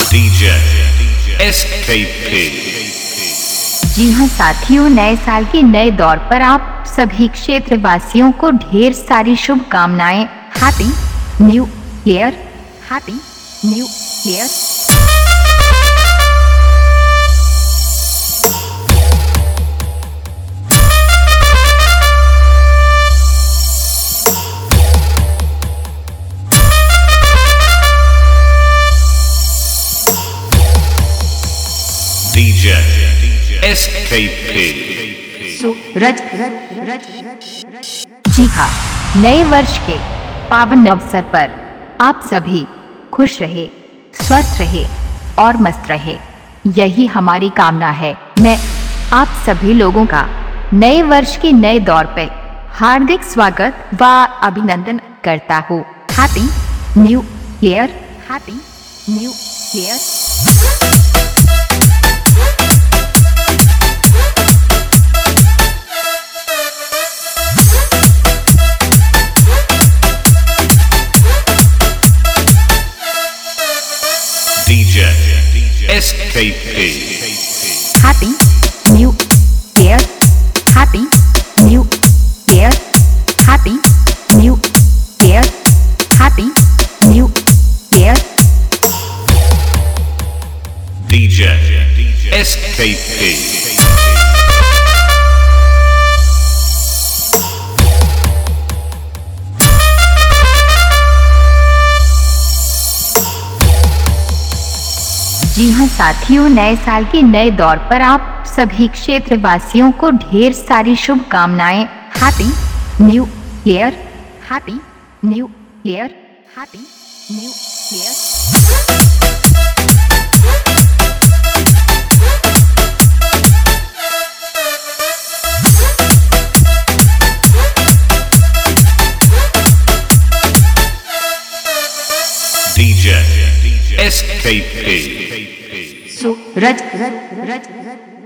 DJ SKP। जी हाँ साथियों, नए साल के नए दौर पर आप सभी क्षेत्रवासियों को ढेर सारी शुभकामनाएं। Happy new year, happy new year. DJ SKP। Suraj. जी हाँ, नए वर्ष के पावन अवसर पर आप सभी खुश रहे, स्वस्थ रहे और मस्त रहे, यही हमारी कामना है। मैं आप सभी लोगों का नए वर्ष के नए दौर पे हार्दिक स्वागत व अभिनंदन करता हूँ। Happy new year, happy new year. DJ SKP। Happy New Year, Happy New Year, Happy New Year, Happy New Year। DJ SKP। जी हाँ साथियों, नए साल के नए दौर पर आप सभी क्षेत्रवासियों को ढेर सारी शुभकामनाएं। Happy new year, happy new year, happy new year. DJ SKP। सूरज।